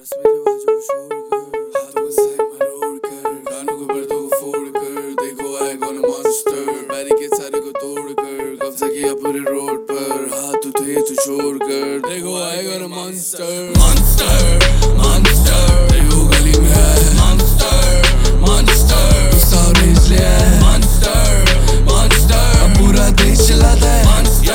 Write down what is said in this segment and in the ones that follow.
रस्में रिवाजों को छोड़ कर हाथों को सही मरोड़ कर गानों को पर्दों को फोड़ कर देखो आएगा ना मॉन्स्टर बैरिकेड सारे को तोड़ कर कब्जा किया पूरे रोड पर हाथ उठे तो छोड़ कर देखो आएगा ना मॉन्स्टर मॉन्स्टर मॉन्स्टर देखो गली में है मॉन्स्टर मॉन्स्टर सारे इसलिए है मॉन्स्टर मॉन्स्टर अब पूरा देश चलाता है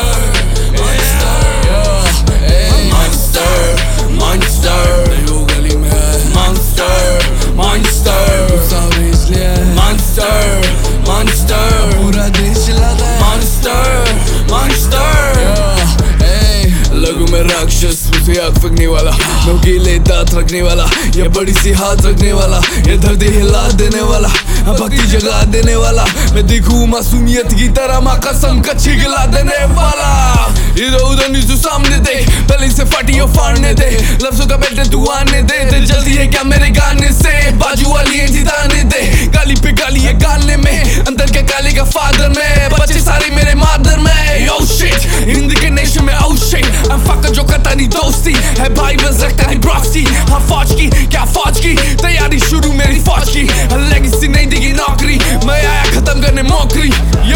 राक्षस मुझे आग फेंकने वाला नोकीले दांत रखने वाला ये बड़ी सी हाथ रखने वाला ये धरती हिला देने वाला भक्ति जगा देने वाला मैं दिखूं मासूमियत की तरह माँ कसम कच्ची गिला देने वाला इधर उधर नीचे सामने देख पहले से फटी और फाड़ने दे लफ्जों का बेटे तू आने दे जल्दी है क्या मेरे गाने से बाजू वाली जिताने दे गाली पे गाली है गाने में अंदर के काले का फादर में बच्चे सारे मेरे मादर में oh shit हिंद के नेशन में oh shit I'm fucking जो करता नहीं दोस्ती है भाई बस रखता नहीं प्रॉक्सी हाँ फौज की क्या फौज की तैयारी शुरू मेरी फौज की लेगेसी नहीं देगी नौकरी मैं आया खत्म करने मौकरी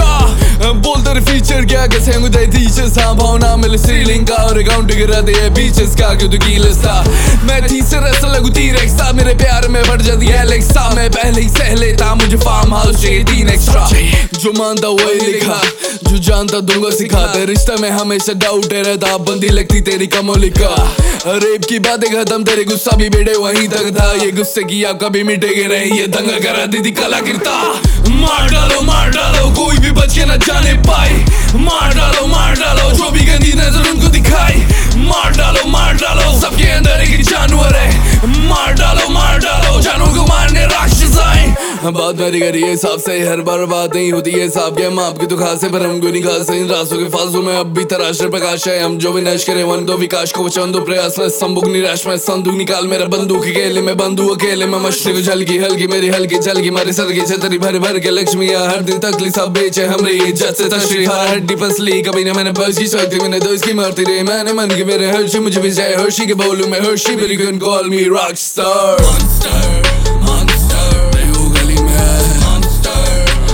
या बोलते फीचर क्या कैसे मुझे टीचर्स हाँ भावना मिले सीलिंग का और अकाउंट गिरा दे बीचेस का क्यों तो कीलेस था मैं तीसरे रसल लगू T-Rex था मेरे प्यार में बढ़ जाती है एलेक्सा मैं पहले ही सह लेता मुझे फार्म हाउस चाहिए 3 एक्स्ट्रा जो मानता वही लिखा जो जानता दूंगा सिखाते रिश्ते में हमेशा डाउट रहता बंदी लगती तेरी कमोलिका रेप की बातें खत्म तेरे गुस्सा भी बेटे वहीं तक था ये गुस्से की आप कभी मिटेगे नहीं ये दंगा करा दी थी कला गिरता मार डालो कोई भी बच के न जाने पाए मार डालो जो भी गंदी नजर उनको दिखाई मार डालो सबके अंदर एक जानवर है मार डालो जानवर को मारने राक्षस आए बात मेरी करी है हिसाब से हर बार बात नहीं होती है साहब के माप की तो खास है पर हमको नहीं खास है इन रास्तों के फालतू में अब भी तराश प्रकाश है हम जो भी नश करे वन दो विकास को चंदो प्रयास में संबुक निराश में संदूक निकाल मेरा बंदूक अकेले में बंदू अकेले में मछली को झलकी हल्की मेरी हल्की झलकी मारी सर की छतरी भर के लक्ष्मी हर दिन तकली सब बेचे हमरे इज्जत से तशरी हड्डी पसली कभी ना मैंने बस की शक्ति मैंने दोस्त की मारती रही मैंने मन के मेरे हर्षी मुझे भी जाए हर्षी के बोलूं मैं हर्षी मेरी कैन कॉल मी रॉकस्टार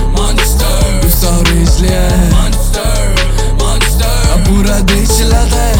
पूरा देश चलाता है